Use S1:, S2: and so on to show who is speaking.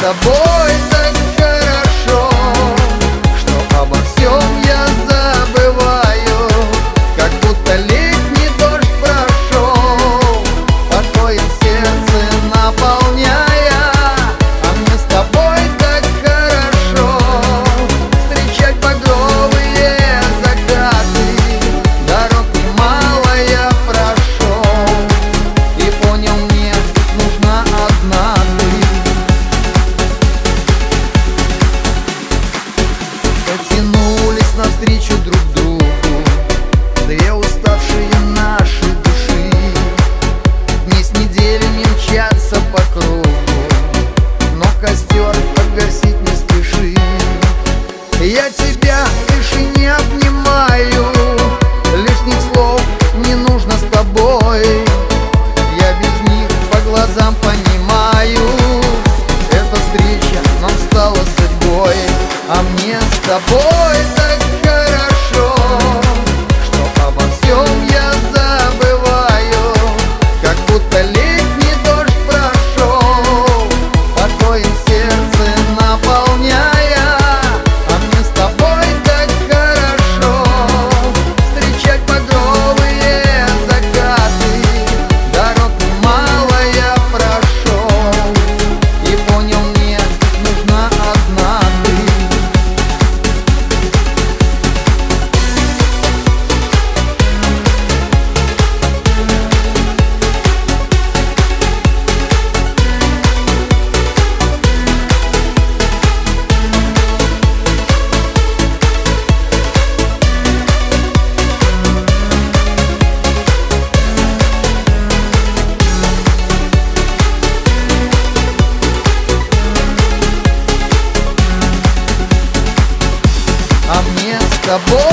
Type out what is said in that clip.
S1: тобой так хорошо, что обо всем я забываю, как будто летний дождь прошел по твоем сердце наполняя. А мне с тобой так хорошо встречать багровые закаты. Дорог немало я прошел и понял, мне нужна одна ты. Потянулись навстречу друг другу две уставшие наши души. Дни с неделями мчатся по кругу, но костер погасить не спеши. Я тебя больше не обнимаю, лишних слов не нужно с тобой. Я без них по глазам понимаю, эта встреча нам стала судьбой. А мне с тобой так хорошо, что обо всем я забываю, как будто летний дождь прошел по твоем сердце наполняя. А мне с тобой так хорошо встречать багровые закаты. Дорог немало я прошел и понял, мне нужна одна ты. А мне с тобой